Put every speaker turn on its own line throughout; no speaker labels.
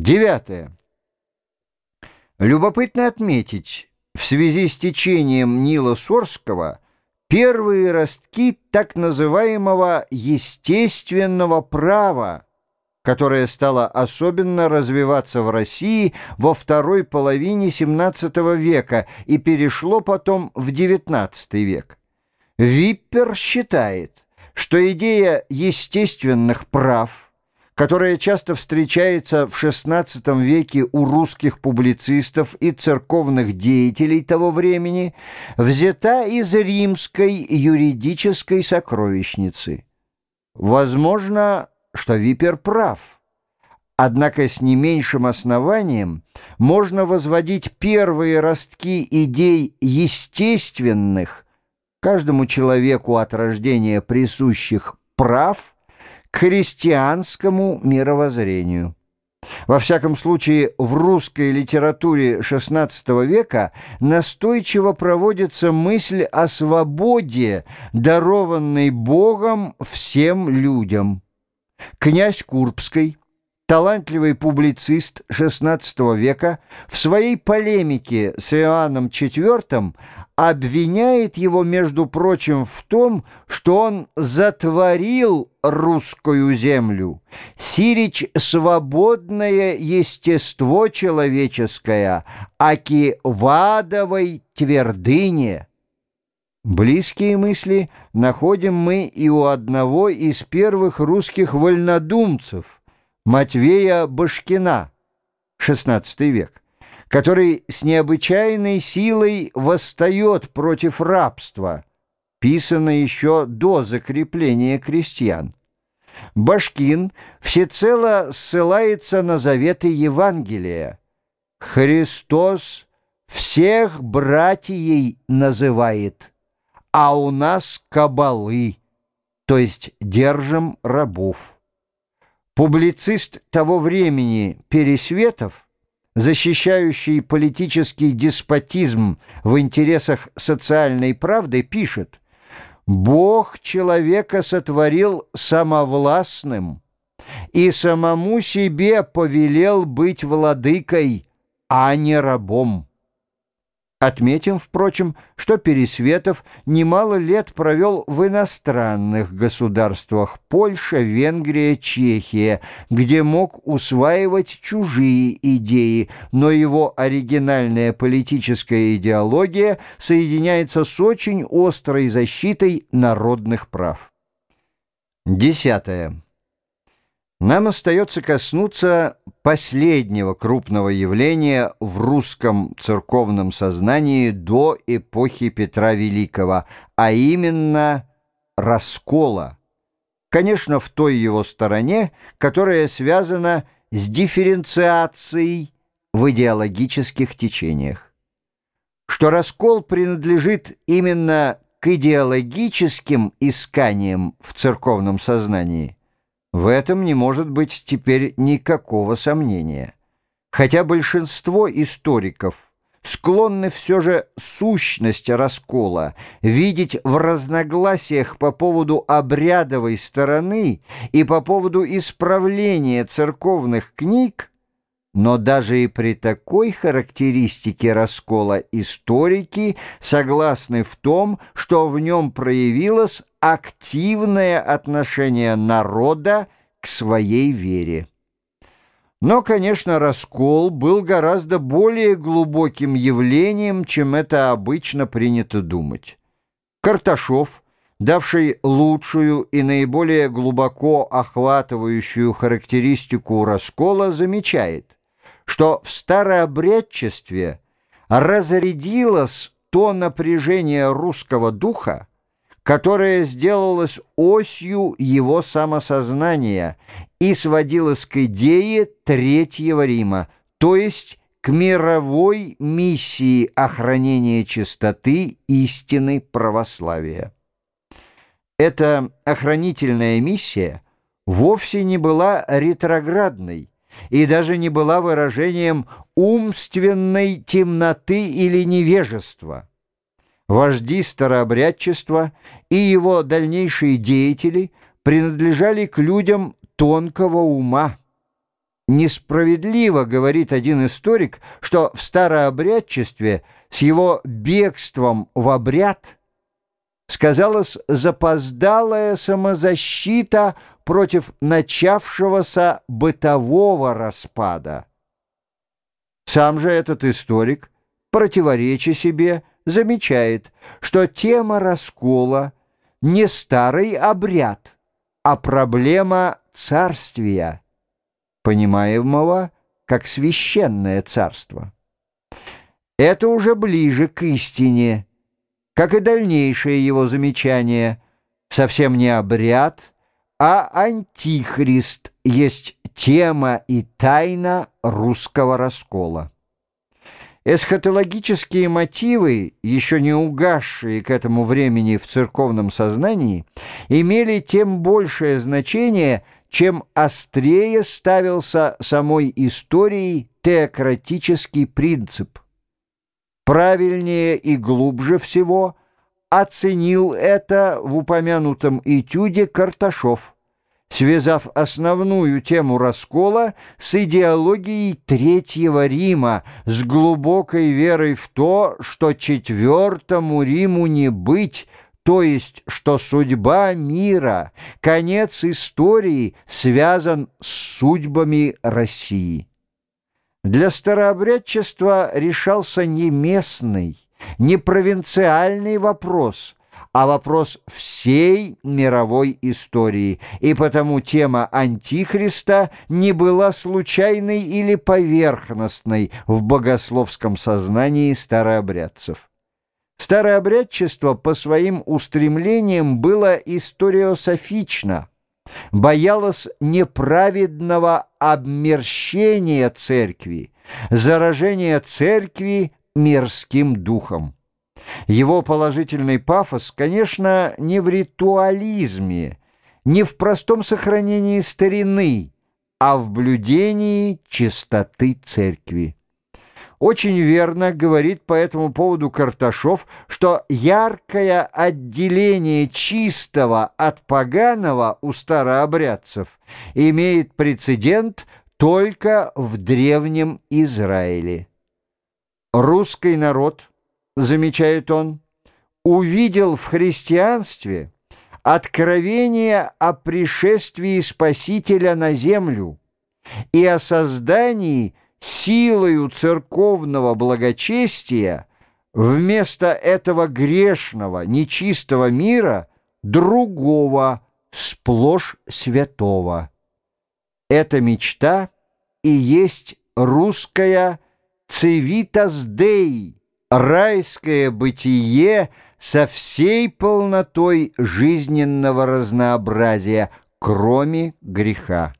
Девятое. Любопытно отметить, в связи с течением Нила Сорского первые ростки так называемого естественного права, которое стало особенно развиваться в России во второй половине XVII века и перешло потом в XIX век. Виппер считает, что идея естественных прав, которая часто встречается в XVI веке у русских публицистов и церковных деятелей того времени, взята из римской юридической сокровищницы. Возможно, что Виппер прав. Однако с не меньшим основанием можно возводить первые ростки идей естественных, каждому человеку от рождения присущих прав, к христианскому мировоззрению. Во всяком случае, в русской литературе XVI века настойчиво проводится мысль о свободе, дарованной Богом всем людям. Князь Курбский, талантливый публицист XVI века, в своей полемике с Иоанном IV обвиняет его, между прочим, в том, что он затворил русскую землю, сирич свободное естество человеческое, аки в адовой твердыне. Близкие мысли находим мы и у одного из первых русских вольнодумцев, Матвея Башкина, XVI век, который с необычайной силой восстает против рабства, писано еще до закрепления крестьян. Башкин всецело ссылается на заветы Евангелия. Христос всех братьей называет, а у нас кабалы, то есть держим рабов. Публицист того времени Пересветов, защищающий политический деспотизм в интересах социальной правды, пишет: «Бог человека сотворил самовластным и самому себе повелел быть владыкой, а не рабом». Отметим, впрочем, что Пересветов немало лет провел в иностранных государствах — Польша, Венгрия, Чехия, где мог усваивать чужие идеи, но его оригинальная политическая идеология соединяется с очень острой защитой народных прав. Десятое. Нам остается коснуться последнего крупного явления в русском церковном сознании до эпохи Петра Великого, а именно раскола. Конечно, в той его стороне, которая связана с дифференциацией в идеологических течениях. Что раскол принадлежит именно к идеологическим исканиям в церковном сознании, в этом не может быть теперь никакого сомнения. Хотя большинство историков склонны все же сущность раскола видеть в разногласиях по поводу обрядовой стороны и по поводу исправления церковных книг, но даже и при такой характеристике раскола историки согласны в том, что в нем проявилось активное отношение народа к своей вере. Но, конечно, раскол был гораздо более глубоким явлением, чем это обычно принято думать. Карташов, давший лучшую и наиболее глубоко охватывающую характеристику раскола, замечает, что в старообрядчестве разрядилось то напряжение русского духа, которое сделалось осью его самосознания и сводилось к идее Третьего Рима, то есть к мировой миссии охранения чистоты истины православия. Эта охранительная миссия вовсе не была ретроградной и даже не была выражением умственной темноты или невежества. Вожди старообрядчества и его дальнейшие деятели принадлежали к людям тонкого ума. Несправедливо, говорит один историк, что в старообрядчестве с его бегством в обряд сказалась запоздалая самозащита против начавшегося бытового распада. Сам же этот историк, противореча себе, замечает, что тема раскола не старый обряд, а проблема царствия, понимаемого как священное царство. Это уже ближе к истине, как и дальнейшее его замечание. Совсем не обряд, а антихрист есть тема и тайна русского раскола. Эсхатологические мотивы, еще не угасшие к этому времени в церковном сознании, имели тем большее значение, чем острее ставился самой историей теократический принцип. Правильнее и глубже всего оценил это в упомянутом этюде Карташов, связав основную тему раскола с идеологией Третьего Рима, с глубокой верой в то, что Четвертому Риму не быть, то есть, что судьба мира, конец истории связан с судьбами России. Для старообрядчества решался не местный, не провинциальный вопрос, а вопрос всей мировой истории, и потому тема Антихриста не была случайной или поверхностной в богословском сознании старообрядцев. Старообрядчество по своим устремлениям было историософично, боялось неправедного обмерщения церкви, заражения церкви мирским духом. Его положительный пафос, конечно, не в ритуализме, не в простом сохранении старины, а в блюдении чистоты церкви. Очень верно говорит по этому поводу Карташов, что яркое отделение чистого от поганого у старообрядцев имеет прецедент только в Древнем Израиле. Русский народ, замечает он, увидел в христианстве откровение о пришествии Спасителя на землю и о создании силою церковного благочестия вместо этого грешного, нечистого мира другого, сплошь святого. Эта мечта и есть русская «Civitas Dei», райское бытие со всей полнотой жизненного разнообразия, кроме греха.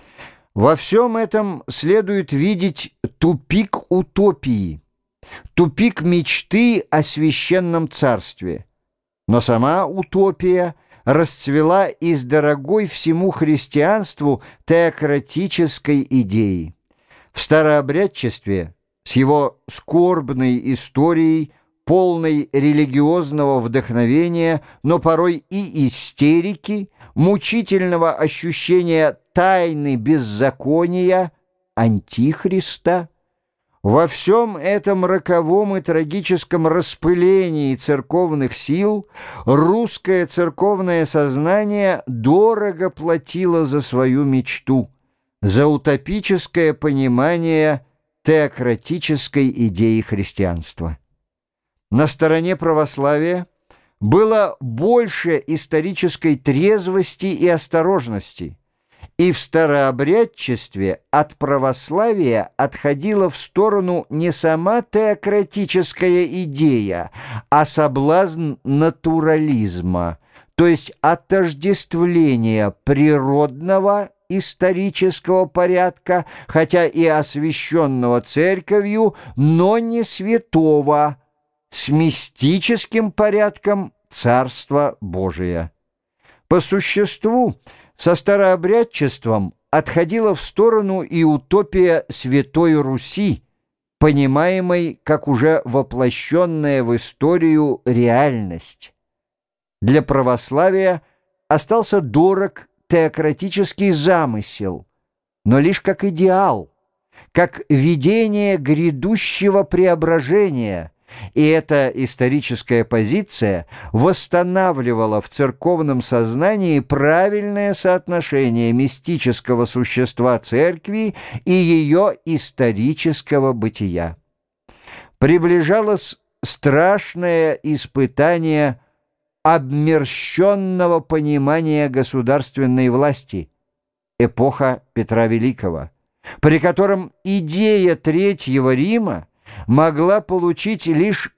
Во всем этом следует видеть тупик утопии, тупик мечты о священном царстве. Но сама утопия расцвела из дорогой всему христианству теократической идеи. В старообрядчестве с его скорбной историей, полной религиозного вдохновения, но порой и истерики, мучительного ощущения тайны беззакония, Антихриста, во всем этом роковом и трагическом распылении церковных сил русское церковное сознание дорого платило за свою мечту, за утопическое понимание теократической идеи христианства. На стороне православия было больше исторической трезвости и осторожности, и в старообрядчестве от православия отходила в сторону не сама теократическая идея, а соблазн натурализма, то есть отождествления природного исторического порядка, хотя и освященного церковью, но не святого, с мистическим порядком Царства Божия. По существу, со старообрядчеством отходила в сторону и утопия Святой Руси, понимаемой как уже воплощенная в историю реальность. Для православия остался дорог теократический замысел, но лишь как идеал, как видение грядущего преображения, и эта историческая позиция восстанавливала в церковном сознании правильное соотношение мистического существа церкви и ее исторического бытия. Приближалось страшное испытание обмерщенного понимания государственной власти, эпоха Петра Великого, при котором идея Третьего Рима могла получить лишь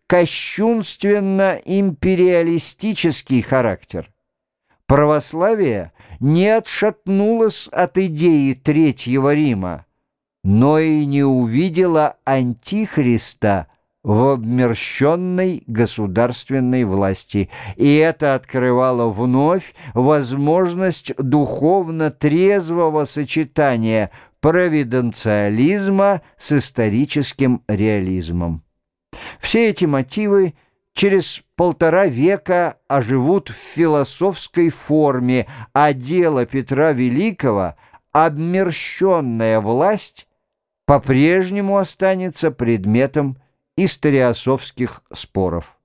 кощунственно-империалистический характер. Православие не отшатнулось от идеи Третьего Рима, но и не увидело антихриста в обмерщенной государственной власти, и это открывало вновь возможность духовно трезвого сочетания провиденциализма с историческим реализмом. Все эти мотивы через 1,5 века оживут в философской форме, а дело Петра Великого, обмерщенная власть, по-прежнему останется предметом историософских споров.